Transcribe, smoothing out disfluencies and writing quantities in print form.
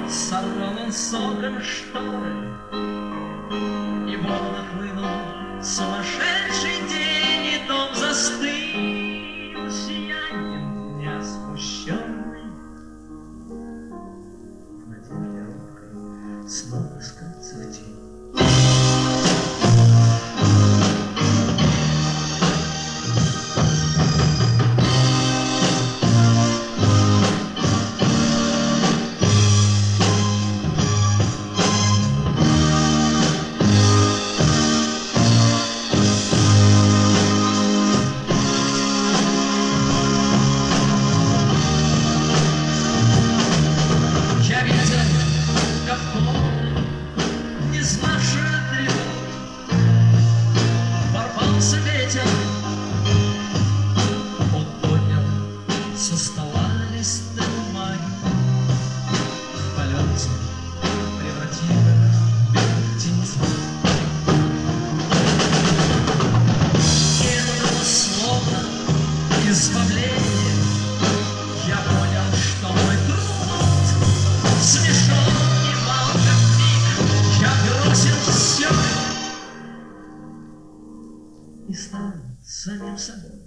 Сорвал он соком шторы, и вон нахлынул сумасшедший день, и дом застыл сиянием дня смущенный, в надежде робкой снова скрыться в тень. Он поднял со стола листы бумаги, в полете превратив их в белых птиц. И это было словно избавление. Я понял, что мой труд смешон и мал как миг. Я бросил все и стал самим собой.